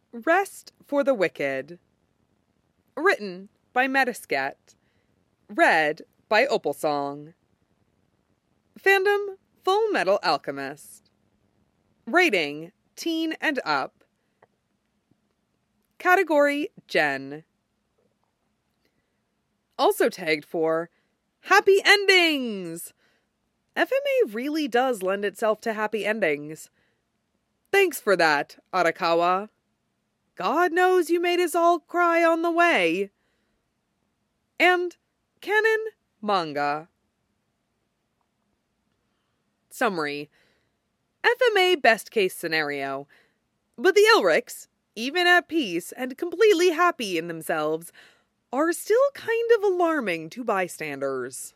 Rest for the Wicked. Written by Metasket. Read by Opalsong. Fandom Full Metal Alchemist. Rating Teen and Up. Category Gen. Also tagged for Happy Endings! FMA really does lend itself to happy endings. Thanks for that, Arakawa. God knows you made us all cry on the way. And canon manga. Summary. FMA best case scenario. But the Elrics, even at peace and completely happy in themselves, are still kind of alarming to bystanders.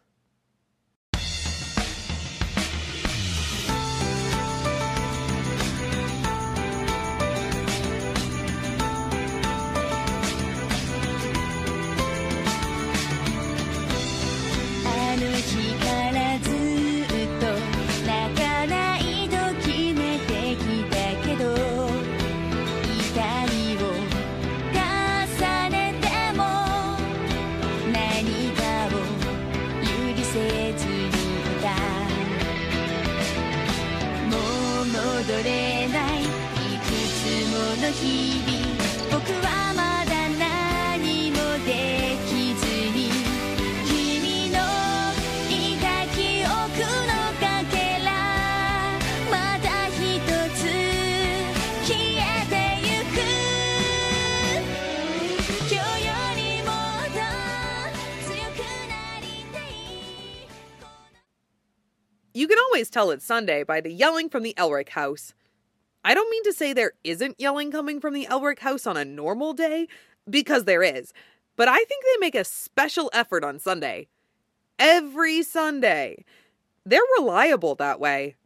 You can always tell it's Sunday by the yelling from the Elric house. I don't mean to say there isn't yelling coming from the Elric house on a normal day, because there is, but I think they make a special effort on Sunday. Every Sunday. They're reliable that way.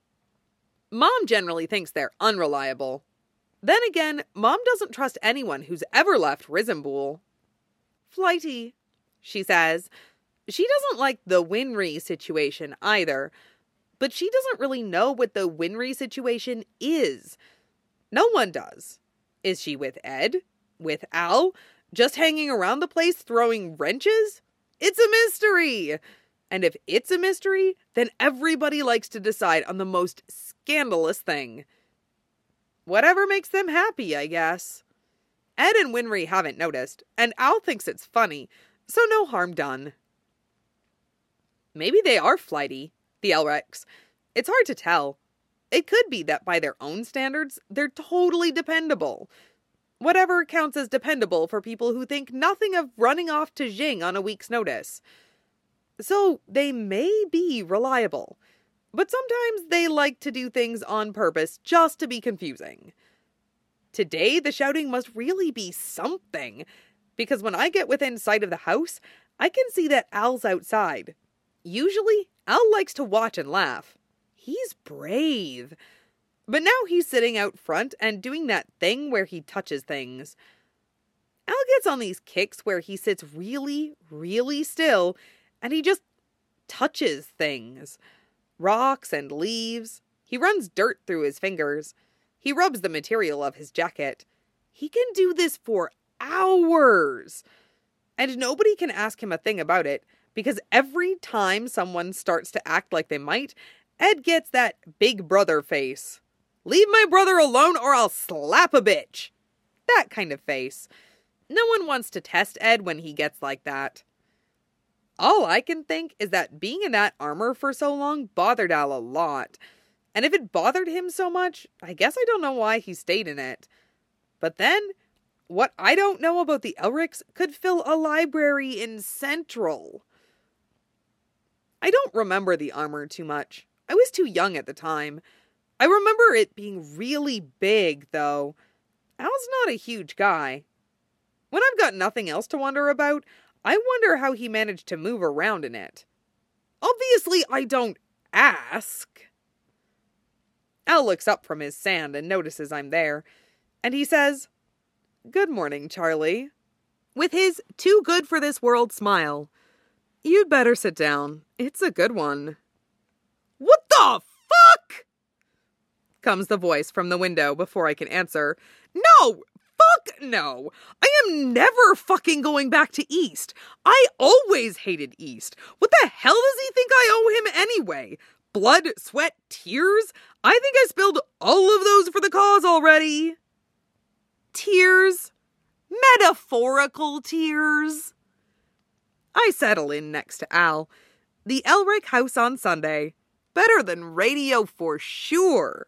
Mom generally thinks they're unreliable. Then again, Mom doesn't trust anyone who's ever left Risenbool. Flighty, she says. She doesn't like the Winry situation either, but she doesn't really know what the Winry situation is. No one does. Is she with Ed? With Al? Just hanging around the place throwing wrenches? It's a mystery! And if it's a mystery, then everybody likes to decide on the most scandalous thing. Whatever makes them happy, I guess. Ed and Winry haven't noticed, and Al thinks it's funny, so no harm done. Maybe they are flighty, the Elrics. It's hard to tell. It could be that by their own standards, they're totally dependable. Whatever counts as dependable for people who think nothing of running off to Jing on a week's notice. So they may be reliable, but sometimes they like to do things on purpose just to be confusing. Today, the shouting must really be something, because when I get within sight of the house, I can see that Al's outside. Usually, Al likes to watch and laugh. He's brave. But now he's sitting out front and doing that thing where he touches things. Al gets on these kicks where he sits really, really still and he just touches things. Rocks and leaves. He runs dirt through his fingers. He rubs the material of his jacket. He can do this for hours. And nobody can ask him a thing about it, because every time someone starts to act like they might, Ed gets that big brother face. Leave my brother alone or I'll slap a bitch. That kind of face. No one wants to test Ed when he gets like that. All I can think is that being in that armor for so long bothered Al a lot. And if it bothered him so much, I guess I don't know why he stayed in it. But then, what I don't know about the Elrics could fill a library in Central. I don't remember the armor too much. I was too young at the time. I remember it being really big, though. Al's not a huge guy. When I've got nothing else to wonder about, I wonder how he managed to move around in it. Obviously, I don't ask. Al looks up from his sand and notices I'm there, and he says, "Good morning, Charlie," with his too-good-for-this-world smile. "You'd better sit down. It's a good one." "What the fuck?" comes the voice from the window before I can answer. "No! Fuck no. I am never fucking going back to East. I always hated East. What the hell does he think I owe him anyway? Blood, sweat, tears? I think I spilled all of those for the cause already. Tears? Metaphorical tears? I settle in next to Al. The Elric house on Sunday. Better than radio for sure.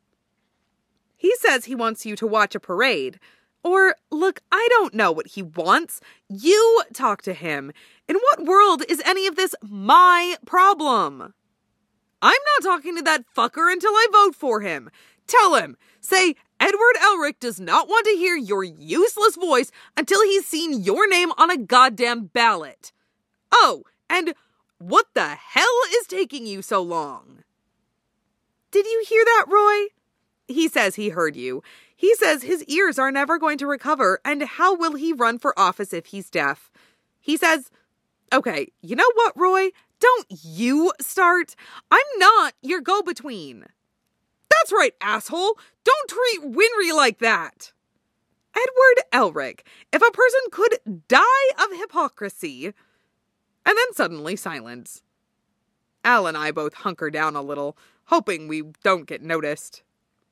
He says he wants you to watch a parade. Or, look, I don't know what he wants. You talk to him. In what world is any of this my problem? I'm not talking to that fucker until I vote for him. Tell him. Say, Edward Elric does not want to hear your useless voice until he's seen your name on a goddamn ballot. Oh, and what the hell is taking you so long? Did you hear that, Roy? He says he heard you. He says his ears are never going to recover, and how will he run for office if he's deaf? He says, okay, you know what, Roy? Don't you start. I'm not your go-between. That's right, asshole. Don't treat Winry like that. Edward Elric, if a person could die of hypocrisy. And then suddenly silence. Al and I both hunker down a little, hoping we don't get noticed.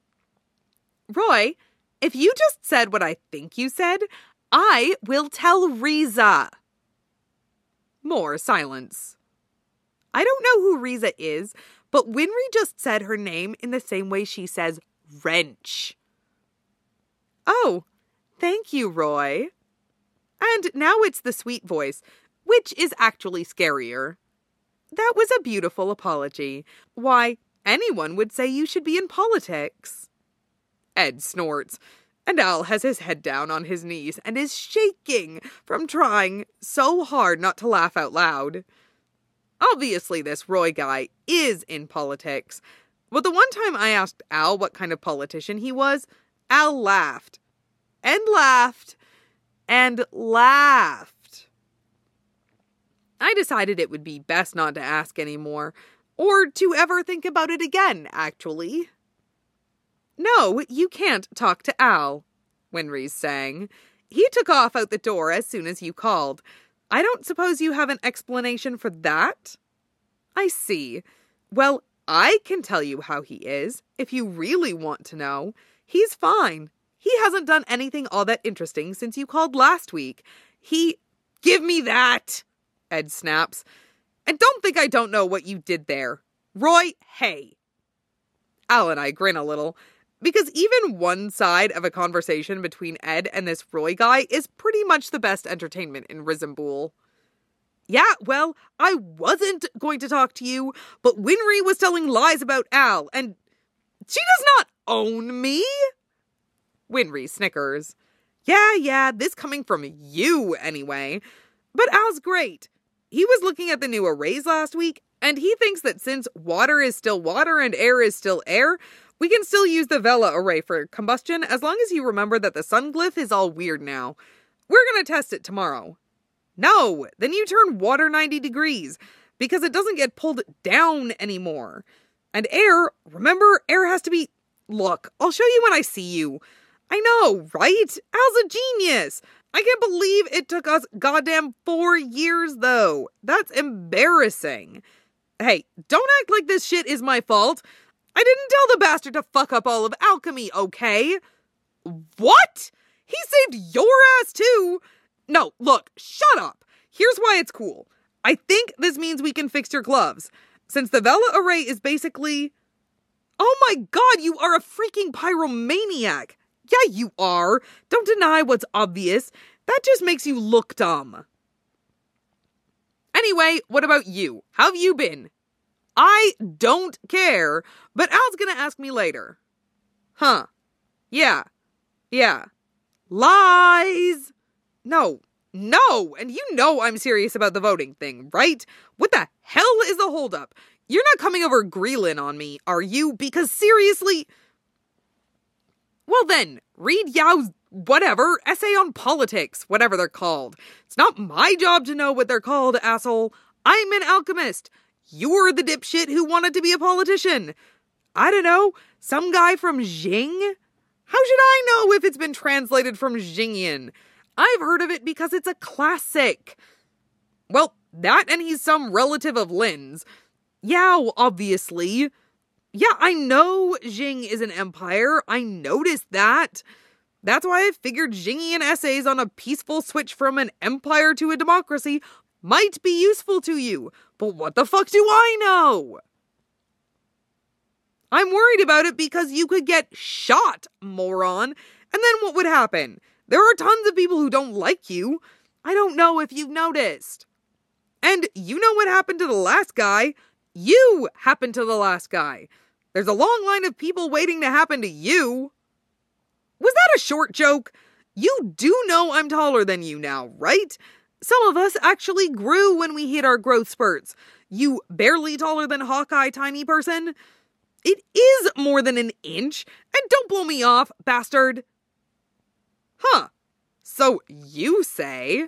Roy, if you just said what I think you said, I will tell Riza. More silence. I don't know who Riza is, but Winry just said her name in the same way she says wrench. Oh, thank you, Roy. And now it's the sweet voice, which is actually scarier. That was a beautiful apology. Why, anyone would say you should be in politics. Ed snorts, and Al has his head down on his knees and is shaking from trying so hard not to laugh out loud. Obviously, this Roy guy is in politics, but the one time I asked Al what kind of politician he was, Al laughed, and laughed, and laughed. I decided it would be best not to ask anymore, or to ever think about it again, actually. No, you can't talk to Al, Winry's saying. He took off out the door as soon as you called. I don't suppose you have an explanation for that? I see. Well, I can tell you how he is, if you really want to know. He's fine. He hasn't done anything all that interesting since you called last week. Give me that, Ed snaps. And don't think I don't know what you did there. Roy, hey. Al and I grin a little, because even one side of a conversation between Ed and this Roy guy is pretty much the best entertainment in Risenbool. Yeah, well, I wasn't going to talk to you, but Winry was telling lies about Al, and she does not own me. Winry snickers. Yeah, this coming from you anyway. But Al's great. He was looking at the new arrays last week, and he thinks that since water is still water and air is still air, we can still use the Vela array for combustion as long as you remember that the sun glyph is all weird now. We're gonna test it tomorrow. No, then you turn water 90 degrees, because it doesn't get pulled down anymore. And air, remember, air has to be... Look, I'll show you when I see you. I know, right? Al's a genius. I can't believe it took us goddamn 4 years, though. That's embarrassing. Hey, don't act like this shit is my fault. I didn't tell the bastard to fuck up all of alchemy, okay? What? He saved your ass too? No, look, shut up. Here's why it's cool. I think this means we can fix your gloves. Since the Vela array is basically... Oh my god, you are a freaking pyromaniac. Yeah, you are. Don't deny what's obvious. That just makes you look dumb. Anyway, what about you? How have you been? I don't care, but Al's gonna ask me later. Huh. Yeah. Lies! No, and you know I'm serious about the voting thing, right? What the hell is the holdup? You're not coming over Greelin on me, are you? Because seriously... Well then, read Yao's whatever, essay on politics, whatever they're called. It's not my job to know what they're called, asshole. I'm an alchemist. You're the dipshit who wanted to be a politician. I don't know, some guy from Jing? How should I know if it's been translated from Jingyan? I've heard of it because it's a classic. Well, that and he's some relative of Lin's. Yao, obviously. Yeah, I know Jing is an empire. I noticed that. That's why I figured Jingyan essays on a peaceful switch from an empire to a democracy might be useful to you. But what the fuck do I know? I'm worried about it because you could get shot, moron. And then what would happen? There are tons of people who don't like you. I don't know if you've noticed. And you know what happened to the last guy? You happened to the last guy. There's a long line of people waiting to happen to you. Was that a short joke? You do know I'm taller than you now, right? Some of us actually grew when we hit our growth spurts. You barely taller than Hawkeye, tiny person. It is more than an inch. And don't blow me off, bastard. Huh. So you say.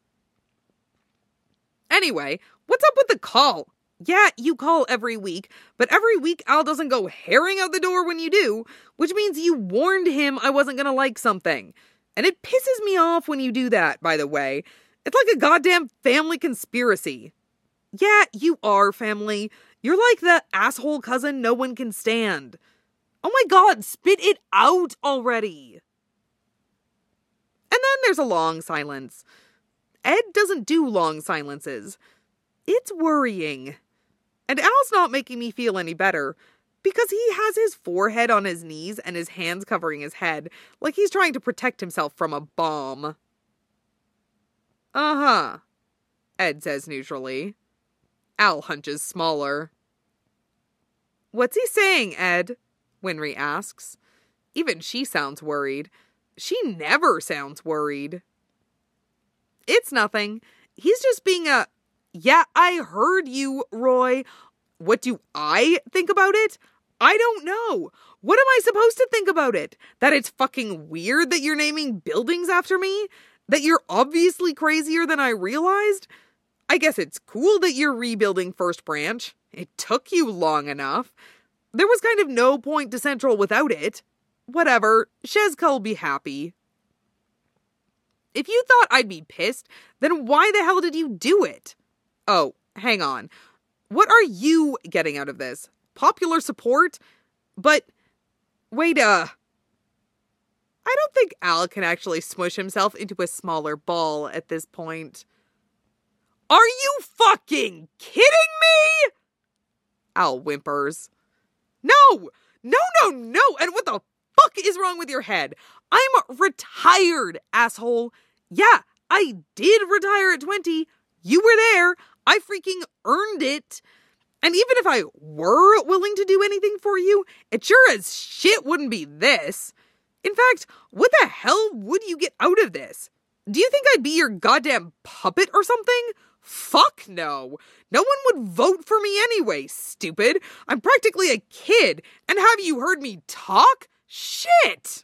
Anyway, what's up with the call? Yeah, you call every week, but every week Al doesn't go herring out the door when you do, which means you warned him I wasn't gonna like something. And it pisses me off when you do that, by the way. It's like a goddamn family conspiracy. Yeah, you are family. You're like the asshole cousin no one can stand. Oh my god, spit it out already. And then there's a long silence. Ed doesn't do long silences. It's worrying. And Al's not making me feel any better, because he has his forehead on his knees and his hands covering his head, like he's trying to protect himself from a bomb. Uh-huh, Ed says neutrally. Al hunches smaller. What's he saying, Ed? Winry asks. Even she sounds worried. She never sounds worried. It's nothing. He's just being a... Yeah, I heard you, Roy. What do I think about it? I don't know. What am I supposed to think about it? That it's fucking weird that you're naming buildings after me? That you're obviously crazier than I realized? I guess it's cool that you're rebuilding First Branch. It took you long enough. There was kind of no point to Central without it. Whatever, Shezka'll be happy. If you thought I'd be pissed, then why the hell did you do it? Oh, hang on. What are you getting out of this? Popular support? But, wait, I don't think Al can actually smush himself into a smaller ball at this point. Are you fucking kidding me? Al whimpers. No! And what the fuck is wrong with your head? I'm retired, asshole. Yeah, I did retire at 20. You were there. I freaking earned it. And even if I were willing to do anything for you, it sure as shit wouldn't be this. In fact, what the hell would you get out of this? Do you think I'd be your goddamn puppet or something? Fuck no. No one would vote for me anyway, stupid. I'm practically a kid. And have you heard me talk? Shit!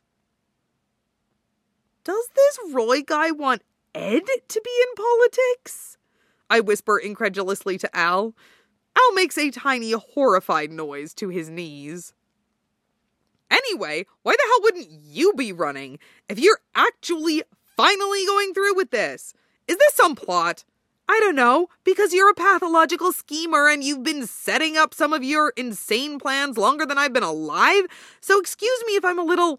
Does this Roy guy want Ed to be in politics? I whisper incredulously to Al. Al makes a tiny, horrified noise to his knees. Anyway, why the hell wouldn't you be running if you're actually finally going through with this? Is this some plot? I don't know, because you're a pathological schemer and you've been setting up some of your insane plans longer than I've been alive, so excuse me if I'm a little...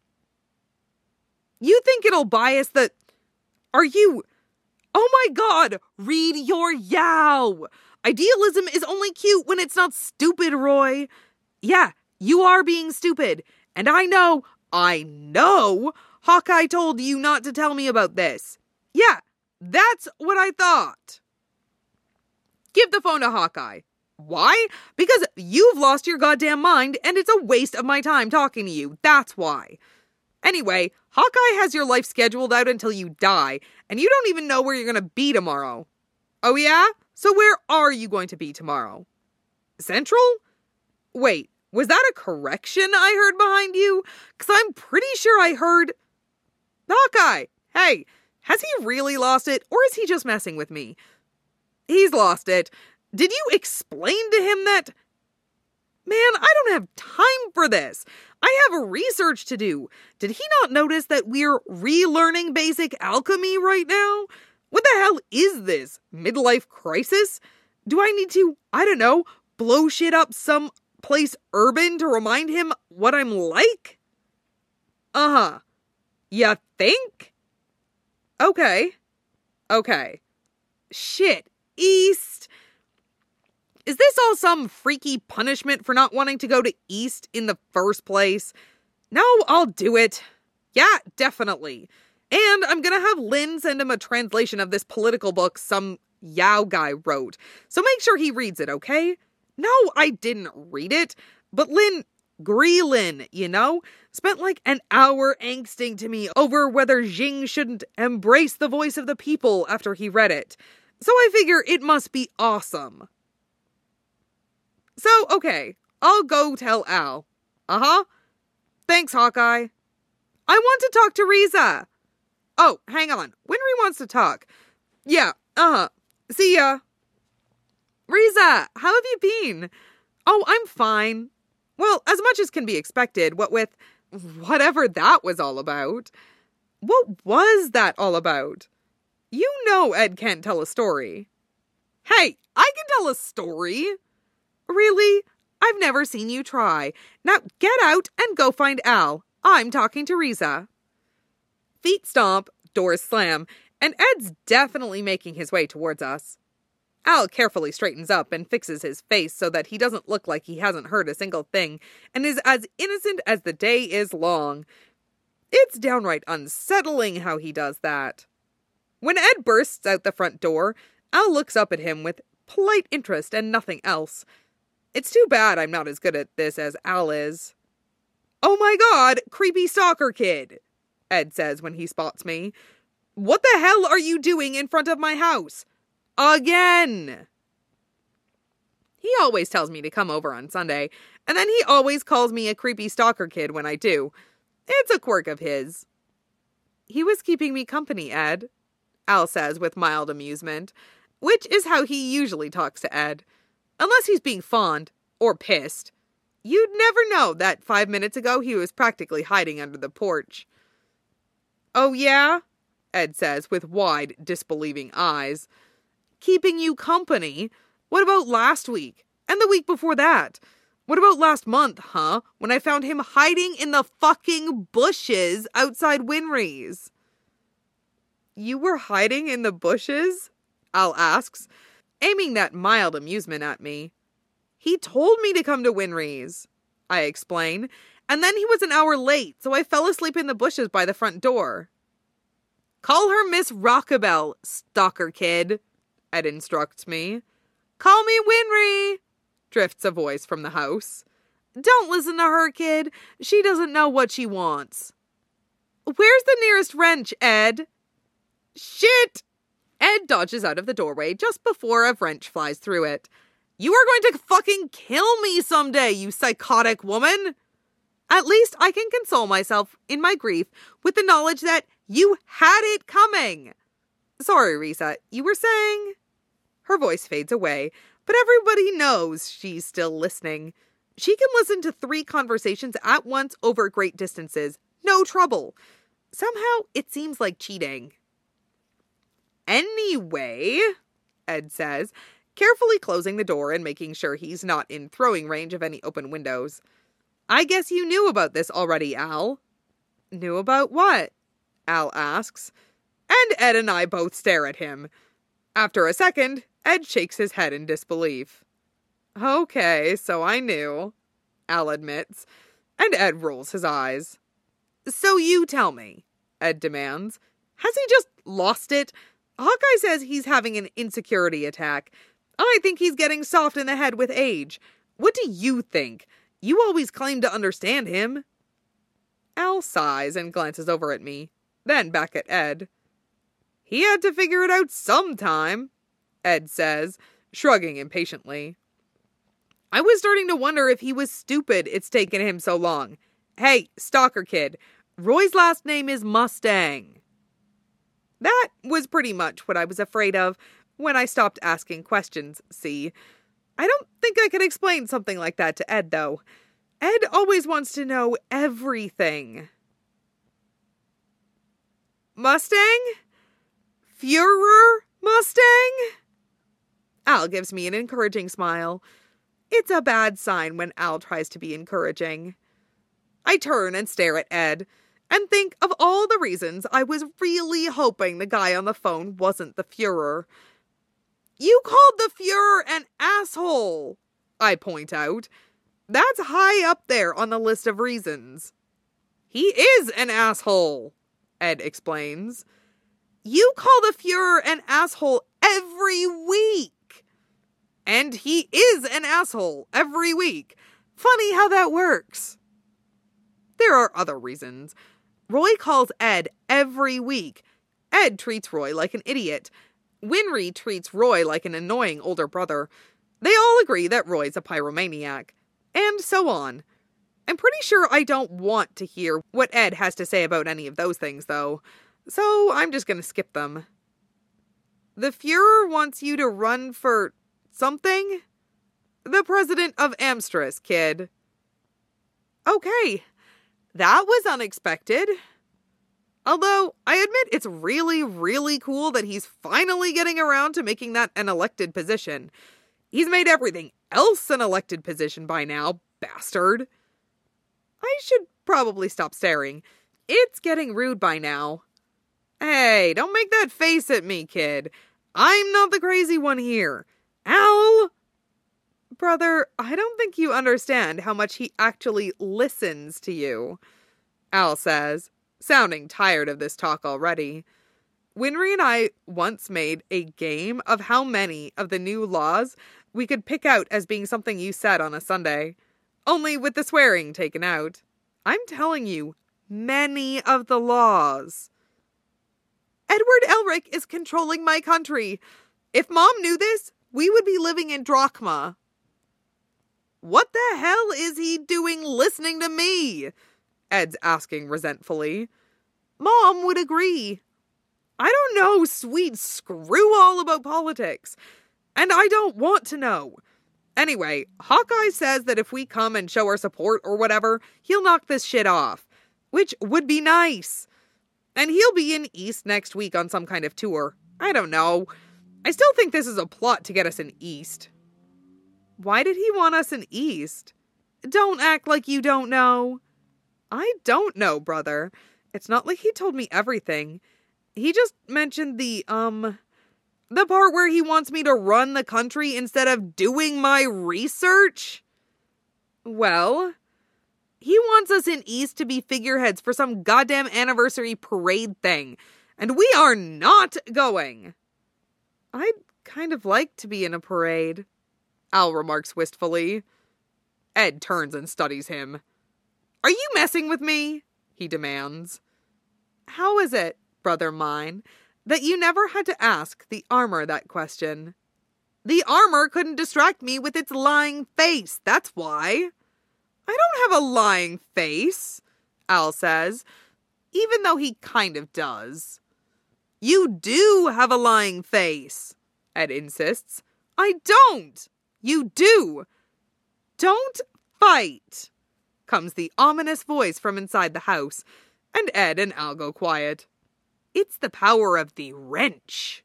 You think it'll bias the... Are you... Oh my god, read your Yao! Idealism is only cute when it's not stupid, Roy. Yeah, you are being stupid, and I know, Hawkeye told you not to tell me about this. Yeah, that's what I thought. Give the phone to Hawkeye. Why? Because you've lost your goddamn mind, and it's a waste of my time talking to you. That's why. Anyway, Hawkeye has your life scheduled out until you die, and you don't even know where you're going to be tomorrow. Oh yeah? So where are you going to be tomorrow? Central? Wait, was that a correction I heard behind you? Because I'm pretty sure I heard... Hawkeye, hey, has he really lost it, or is he just messing with me? He's lost it. Did you explain to him that... Man, I don't have time for this. I have research to do. Did he not notice that we're relearning basic alchemy right now? What the hell is this? Midlife crisis? Do I need to, I don't know, blow shit up some place urban to remind him what I'm like? Uh-huh. Ya think? Okay. Shit. East. Is this all some freaky punishment for not wanting to go to East in the first place? No, I'll do it. Yeah, definitely. And I'm gonna have Lynn send him a translation of this political book some Yao guy wrote. So make sure he reads it, okay? No, I didn't read it. But Lynn, Greelin, spent like an hour angsting to me over whether Jing shouldn't embrace the voice of the people after he read it. So I figure it must be awesome. So, okay, I'll go tell Al. Uh-huh. Thanks, Hawkeye. I want to talk to Riza. Oh, hang on. Winry wants to talk. Yeah, uh-huh. See ya. Riza, how have you been? Oh, I'm fine. Well, as much as can be expected, what with whatever that was all about. What was that all about? You know Ed can't tell a story. Hey, I can tell a story. Really? I've never seen you try. Now get out and go find Al. I'm talking to Riza. Feet stomp, doors slam, and Ed's definitely making his way towards us. Al carefully straightens up and fixes his face so that he doesn't look like he hasn't heard a single thing and is as innocent as the day is long. It's downright unsettling how he does that. When Ed bursts out the front door, Al looks up at him with polite interest and nothing else. It's too bad I'm not as good at this as Al is. Oh my god, creepy stalker kid, Ed says when he spots me. What the hell are you doing in front of my house? Again! He always tells me to come over on Sunday, and then he always calls me a creepy stalker kid when I do. It's a quirk of his. He was keeping me company, Ed, Al says with mild amusement, which is how he usually talks to Ed. Unless he's being fond, or pissed. You'd never know that 5 minutes ago he was practically hiding under the porch. Oh yeah? Ed says with wide, disbelieving eyes. Keeping you company? What about last week? And the week before that? What about last month, huh? When I found him hiding in the fucking bushes outside Winry's. You were hiding in the bushes? Al asks, aiming that mild amusement at me. He told me to come to Winry's, I explain, and then he was an hour late, so I fell asleep in the bushes by the front door. Call her Miss Rockabelle, stalker kid, Ed instructs me. Call me Winry, drifts a voice from the house. Don't listen to her, kid. She doesn't know what she wants. Where's the nearest wrench, Ed? Shit! Ed dodges out of the doorway just before a wrench flies through it. You are going to fucking kill me someday, you psychotic woman! At least I can console myself in my grief with the knowledge that you had it coming. Sorry, Riza, you were saying? Her voice fades away, but everybody knows she's still listening. She can listen to 3 conversations at once over great distances. No trouble. Somehow, it seems like cheating. Anyway, Ed says, carefully closing the door and making sure he's not in throwing range of any open windows. I guess you knew about this already, Al. Knew about what? Al asks. And Ed and I both stare at him. After a second, Ed shakes his head in disbelief. Okay, so I knew, Al admits, and Ed rolls his eyes. So you tell me, Ed demands. Has he just lost it? Hawkeye says he's having an insecurity attack. I think he's getting soft in the head with age. What do you think? You always claim to understand him. Al sighs and glances over at me, then back at Ed. He had to figure it out sometime, Ed says, shrugging impatiently. I was starting to wonder if he was stupid it's taken him so long. Hey, stalker kid, Roy's last name is Mustang. That was pretty much what I was afraid of when I stopped asking questions, see. I don't think I could explain something like that to Ed, though. Ed always wants to know everything. Mustang? Führer Mustang? Al gives me an encouraging smile. It's a bad sign when Al tries to be encouraging. I turn and stare at Ed and think of all the reasons I was really hoping the guy on the phone wasn't the Führer. You called the Führer an asshole, I point out. That's high up there on the list of reasons. He is an asshole, Ed explains. You call the Führer an asshole every week. And he is an asshole every week. Funny how that works. There are other reasons. Roy calls Ed every week. Ed treats Roy like an idiot. Winry treats Roy like an annoying older brother. They all agree that Roy's a pyromaniac. And so on. I'm pretty sure I don't want to hear what Ed has to say about any of those things, though. So I'm just going to skip them. The Führer wants you to run for something? The president of Amstress, kid. Okay. That was unexpected. Although, I admit it's really, really cool that he's finally getting around to making that an elected position. He's made everything else an elected position by now, bastard. I should probably stop staring. It's getting rude by now. Hey, don't make that face at me, kid. I'm not the crazy one here. Al! Brother, I don't think you understand how much he actually listens to you, Al says, sounding tired of this talk already. Winry and I once made a game of how many of the new laws we could pick out as being something you said on a Sunday, only with the swearing taken out. I'm telling you, many of the laws. Edward Elric is controlling my country. If Mom knew this, we would be living in Drachma. What the hell is he doing listening to me? Ed's asking resentfully. Mom would agree. I don't know sweet screw all about politics. And I don't want to know. Anyway, Hawkeye says that if we come and show our support or whatever, he'll knock this shit off. Which would be nice. And he'll be in East next week on some kind of tour. I don't know. I still think this is a plot to get us in East. Why did he want us in East? Don't act like you don't know. I don't know, brother. It's not like he told me everything. He just mentioned the part where he wants me to run the country instead of doing my research. Well, he wants us in East to be figureheads for some goddamn anniversary parade thing, and we are not going. I'd kind of like to be in a parade, Al remarks wistfully. Ed turns and studies him. Are you messing with me? He demands. How is it, brother mine, that you never had to ask the armor that question? The armor couldn't distract me with its lying face, that's why. I don't have a lying face, Al says, even though he kind of does. You do have a lying face, Ed insists. I don't. You do. Don't fight, comes the ominous voice from inside the house, and Ed and Al go quiet. It's the power of the wrench.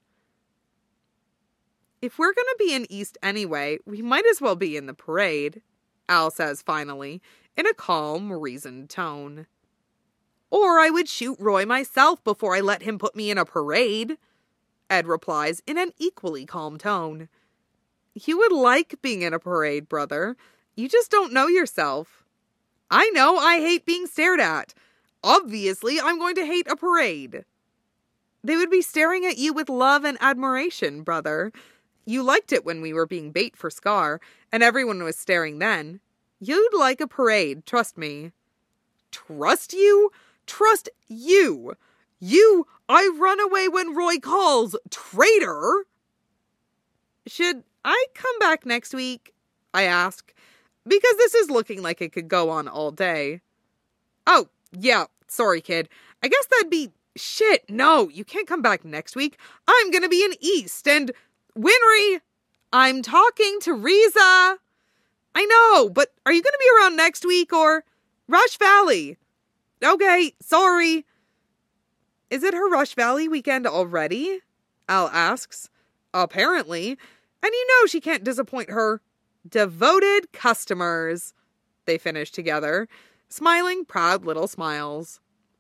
If we're going to be in East anyway, we might as well be in the parade, Al says finally, in a calm, reasoned tone. Or I would shoot Roy myself before I let him put me in a parade, Ed replies in an equally calm tone. You would like being in a parade, brother. You just don't know yourself. I know I hate being stared at. Obviously, I'm going to hate a parade. They would be staring at you with love and admiration, brother. You liked it when we were being bait for Scar, and everyone was staring then. You'd like a parade, trust me. Trust you? Trust you? You, I run away when Roy calls, traitor! Should I come back next week? I ask, because this is looking like it could go on all day. Oh, yeah, sorry, kid. I guess that'd be... Shit, no, you can't come back next week. I'm gonna be in East, and... Winry! I'm talking to Riza. I know, but are you going to be around next week or Rush Valley? Okay, sorry. Is it her Rush Valley weekend already? Al asks. Apparently. And you know she can't disappoint her devoted customers. They finish together, smiling proud little smiles.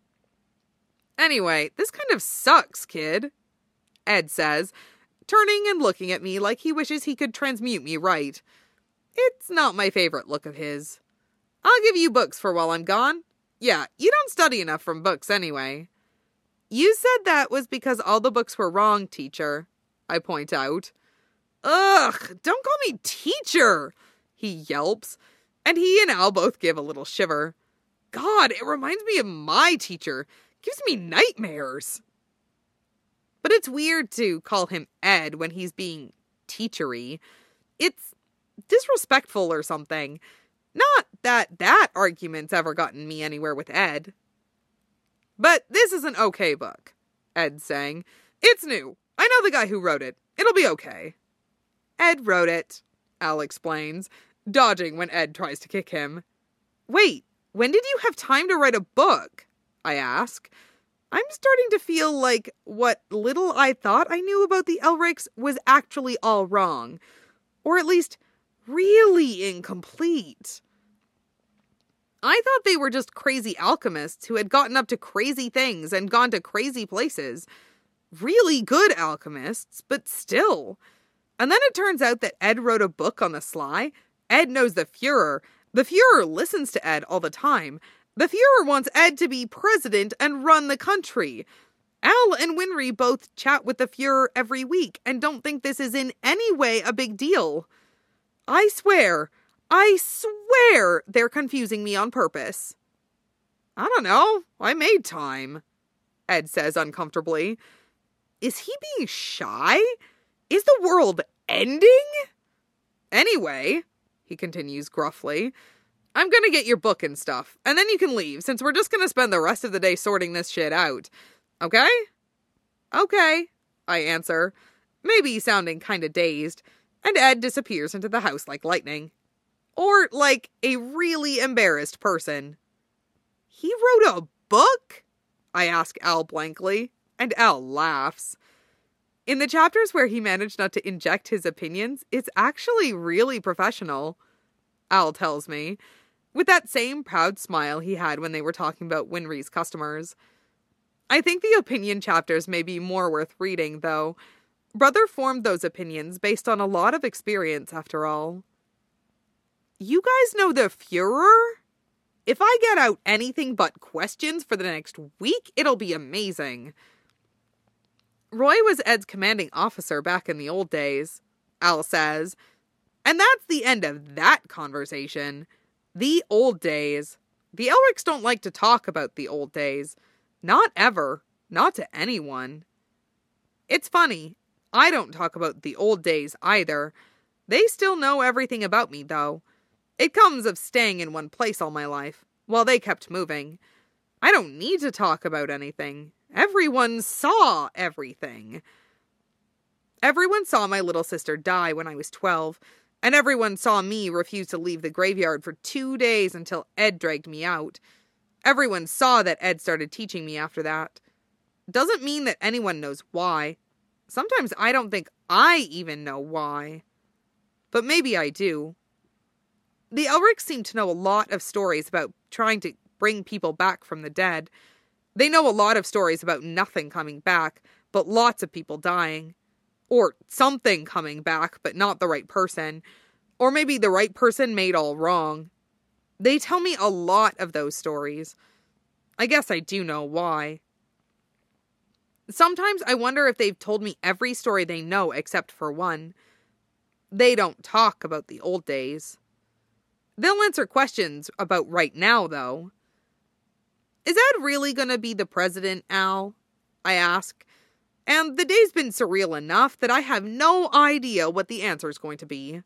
Anyway, this kind of sucks, kid, Ed says, turning and looking at me like he wishes he could transmute me right. It's not my favorite look of his. I'll give you books for while I'm gone. Yeah, you don't study enough from books anyway. You said that was because all the books were wrong, teacher, I point out. Ugh, don't call me teacher, he yelps, and he and Al both give a little shiver. God, it reminds me of my teacher. Gives me nightmares. But it's weird to call him Ed when he's being teachery. It's disrespectful or something. Not that argument's ever gotten me anywhere with Ed. But this is an okay book, Ed's saying. It's new. I know the guy who wrote it. It'll be okay. Ed wrote it, Al explains, dodging when Ed tries to kick him. Wait, when did you have time to write a book? I ask. I'm starting to feel like what little I thought I knew about the Elrics was actually all wrong. Or at least really incomplete. I thought they were just crazy alchemists who had gotten up to crazy things and gone to crazy places. Really good alchemists, but still. And then it turns out that Ed wrote a book on the sly. Ed knows the Fuhrer. The Fuhrer listens to Ed all the time. The Fuhrer wants Ed to be president and run the country. Al and Winry both chat with the Fuhrer every week and don't think this is in any way a big deal. I swear they're confusing me on purpose. I don't know. I made time, Ed says uncomfortably. Is he being shy? Is the world ending? Anyway, he continues gruffly, I'm gonna get your book and stuff, and then you can leave, since we're just gonna spend the rest of the day sorting this shit out. Okay? Okay, I answer, maybe sounding kinda dazed, and Ed disappears into the house like lightning. Or like a really embarrassed person. He wrote a book? I ask Al blankly, and Al laughs. In the chapters where he managed not to inject his opinions, it's actually really professional, Al tells me, with that same proud smile he had when they were talking about Winry's customers. I think the opinion chapters may be more worth reading, though. Brother formed those opinions based on a lot of experience, after all. You guys know the Fuhrer? If I get out anything but questions for the next week, it'll be amazing. Roy was Ed's commanding officer back in the old days, Al says. And that's the end of that conversation. The old days. The Elrics don't like to talk about the old days. Not ever. Not to anyone. It's funny. I don't talk about the old days either. They still know everything about me, though. It comes of staying in one place all my life, while they kept moving. I don't need to talk about anything. Everyone saw everything. Everyone saw my little sister die when I was 12, and everyone saw me refuse to leave the graveyard for 2 days until Ed dragged me out. Everyone saw that Ed started teaching me after that. Doesn't mean that anyone knows why. Sometimes I don't think I even know why. But maybe I do. The Elrics seem to know a lot of stories about trying to bring people back from the dead. They know a lot of stories about nothing coming back, but lots of people dying. Or something coming back, but not the right person. Or maybe the right person made all wrong. They tell me a lot of those stories. I guess I do know why. Sometimes I wonder if they've told me every story they know except for one. They don't talk about the old days. They'll answer questions about right now, though. Is Ed really gonna be the president, Al? I ask. And the day's been surreal enough that I have no idea what the answer's going to be.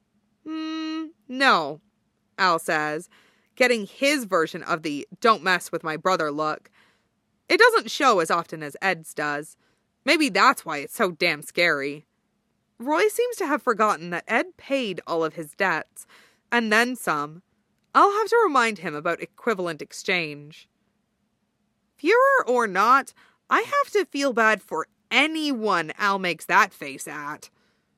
No, Al says, getting his version of the don't mess with my brother look. It doesn't show as often as Ed's does. Maybe that's why it's so damn scary. Roy seems to have forgotten that Ed paid all of his debts, and then some. I'll have to remind him about equivalent exchange. Führer or not, I have to feel bad for anyone Al makes that face at.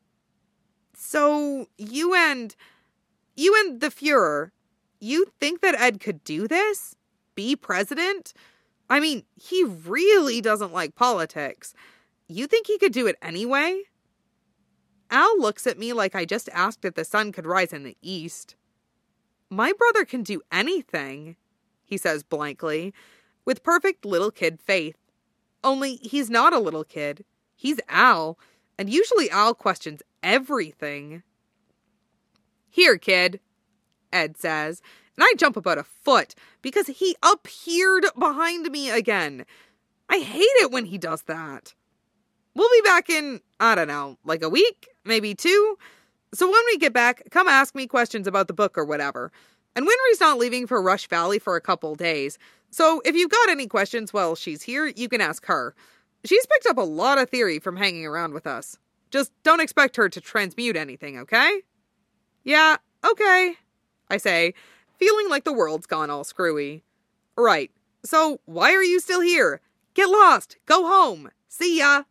So, you and the Führer, you think that Ed could do this? Be president? I mean, he really doesn't like politics. You think he could do it anyway? Al looks at me like I just asked if the sun could rise in the east. My brother can do anything, he says blankly, with perfect little kid faith. Only he's not a little kid. He's Al, and usually Al questions everything. Here, kid, Ed says, and I jump about a foot because he appeared behind me again. I hate it when he does that. We'll be back in, I don't know, like a week, maybe 2. So when we get back, come ask me questions about the book or whatever. And Winry's not leaving for Rush Valley for a couple days. So if you've got any questions while she's here, you can ask her. She's picked up a lot of theory from hanging around with us. Just don't expect her to transmute anything, okay? Yeah, okay, I say, feeling like the world's gone all screwy. Right, so why are you still here? Get lost, go home, see ya.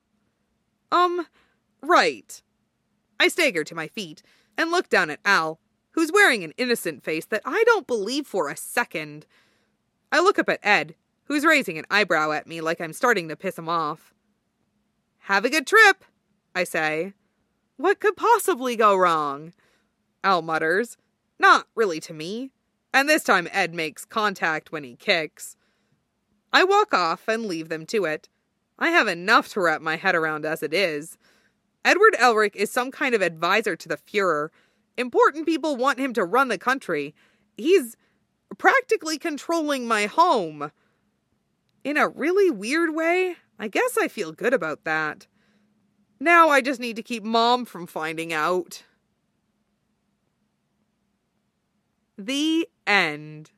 Right. I stagger to my feet and look down at Al, who's wearing an innocent face that I don't believe for a second. I look up at Ed, who's raising an eyebrow at me like I'm starting to piss him off. Have a good trip, I say. What could possibly go wrong? Al mutters, not really to me, and this time Ed makes contact when he kicks. I walk off and leave them to it. I have enough to wrap my head around as it is. Edward Elric is some kind of advisor to the Führer. Important people want him to run the country. He's practically controlling my home. In a really weird way, I guess I feel good about that. Now I just need to keep Mom from finding out. The end.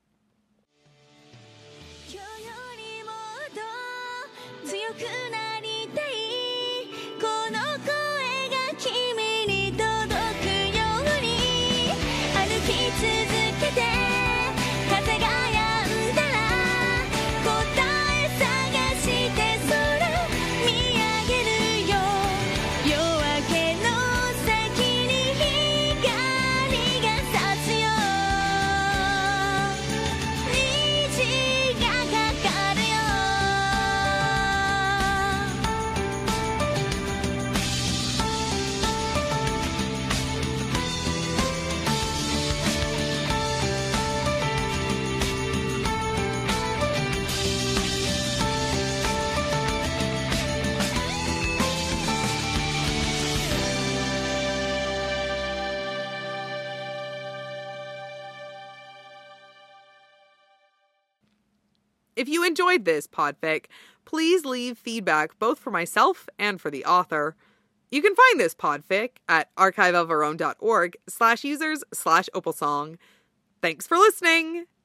If you enjoyed this podfic, please leave feedback both for myself and for the author. You can find this podfic at archiveofourOwn.org/users/opalsong. Thanks for listening!